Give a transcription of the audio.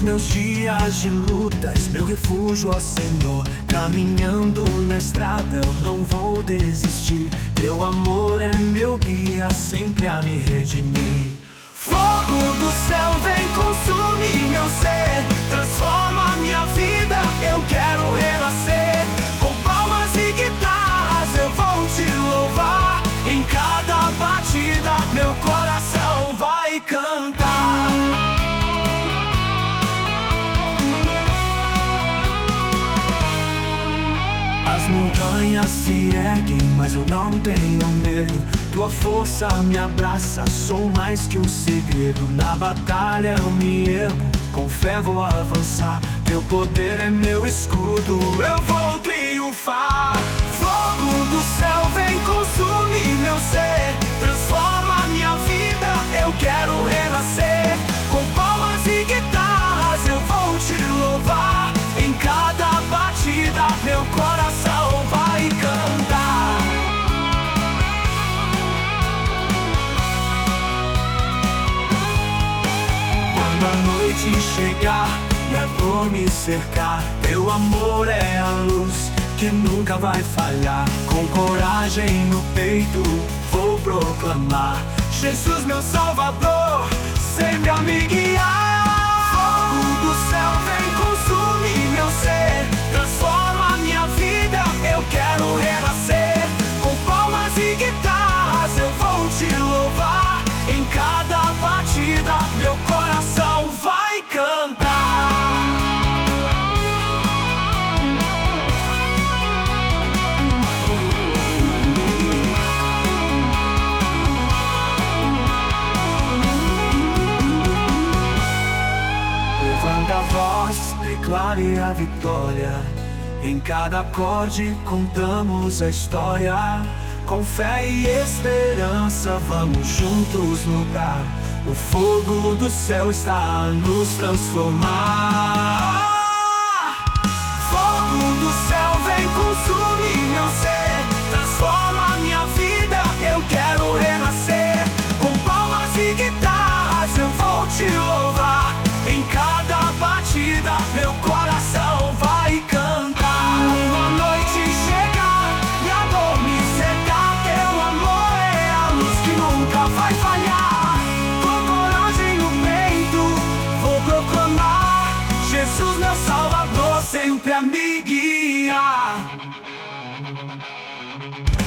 meus dias de lutas, meu refúgio, ó Senhor. Caminhando na estrada eu não vou desistir. Teu amor é meu guia, sempre a me redimir. Fogo do céu vem consumir meu ser, transforma minha vida, eu quero renascer. Com palmas e guitarras eu vou te louvar. Em cada batida meu coração vai cantar. As montanhas se erguem, mas eu não tenho medo. Tua força me abraça, sou mais que um segredo. Na batalha eu me ergo, com fé vou avançar. Teu poder é meu escudo, eu vou triunfar. Fogo do céu vem consumir meu ser, transforma minha vida, eu quero renascer. Com palmas e guitarras eu vou te louvar. Em cada batida meu coração vai cantar. Quando a noite chegar e a dor me cercar, teu amor é a luz que nunca vai falhar. Com coragem no peito vou proclamar: Jesus meu Salvador, sempre a me guiar. Fogo do céu vem consumir meu ser, transforma minha vida, eu quero renascer. Com palmas e guitarras eu vou te louvar. Em cada batida meu coração vai cantar. Levanta a voz, declare a vitória. Em cada acorde contamos a história. Com fé e esperança vamos juntos lutar. O fogo do céu está a nos transformar. Fogo do céu vem consumir meu ser, transforma minha vida, eu quero renascer. Com palmas e guitarras eu vou te louvar. Em cada batida meu coração vai cantar. Uma noite chegar e a dor me cercar, teu amor é a luz que nunca vai falhar. Com coragem no peito vou proclamar: Jesus meu Salvador, sempre a me guiar.